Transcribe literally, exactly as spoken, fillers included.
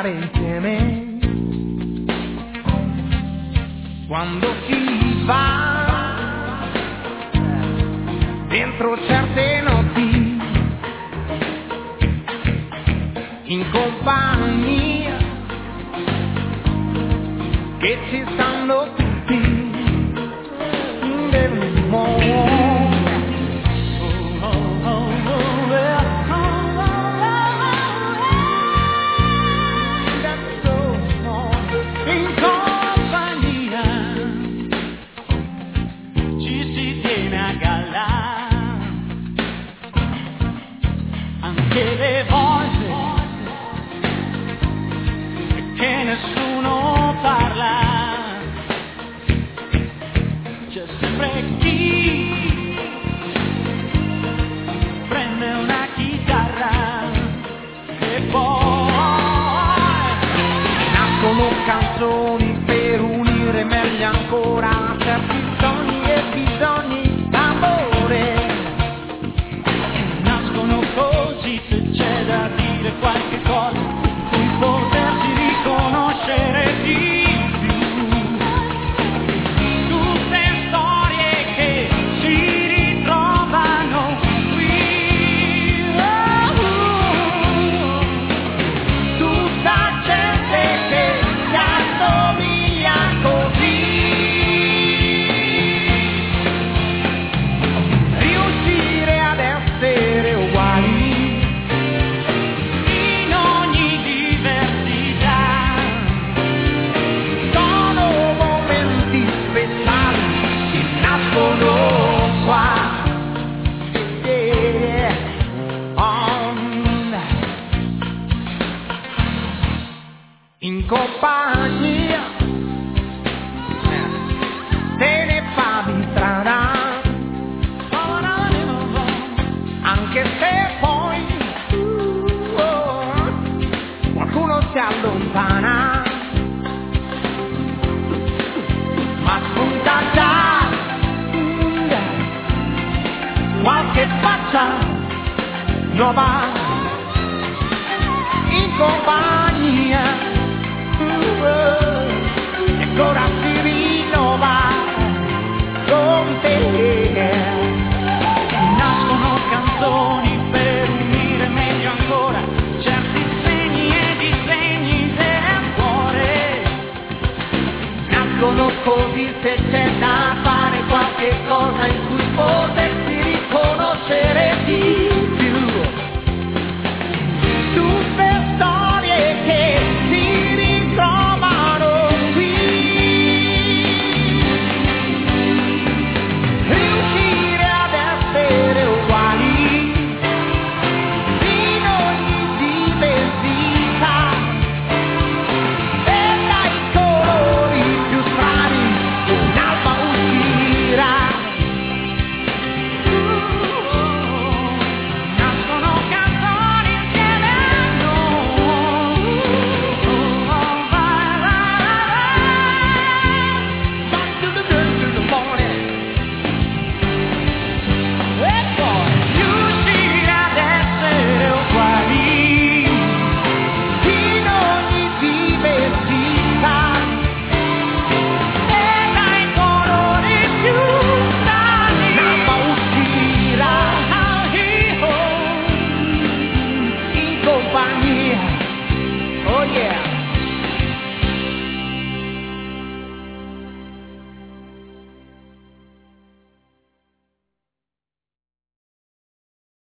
stare insieme. Quando si va dentro certe notti in compagnia che ci stanno tutti nel mondo. Che le volte che nessuno parla, c'è sempre chi prende una chitarra e poi nascono canzoni per unire meglio ancora certi sogni e bisogni d'amore. Così se c'è da dire qualche cosa in cui potersi riconoscere di più, tutte storie che si ritrovano qui, tutta gente che si assomiglia così, riuscire ad essere uguali in compagnia se ne fa di strada, anche se poi oh, qualcuno si allontana, ma spunta già qualche faccia nuova in compagnia.